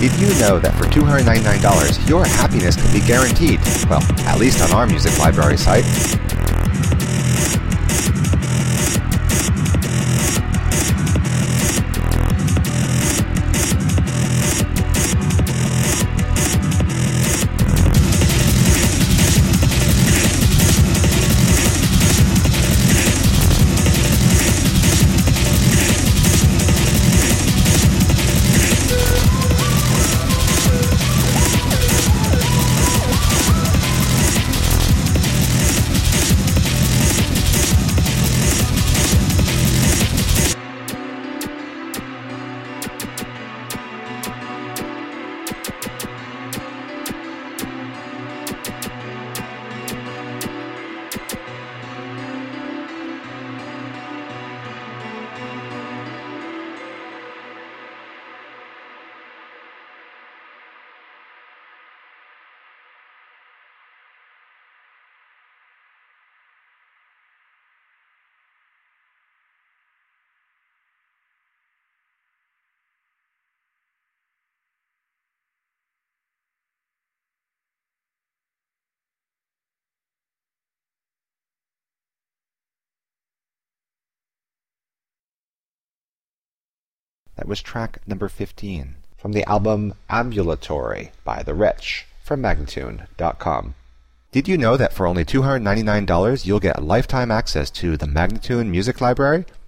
Did you know that for $299, your happiness can be guaranteed? Well, at least on our music library site. That was track number 15 from the album Ambulatory by The Wretch from Magnatune.com. Did you know that for only $299 you'll get lifetime access to the Magnatune Music Library?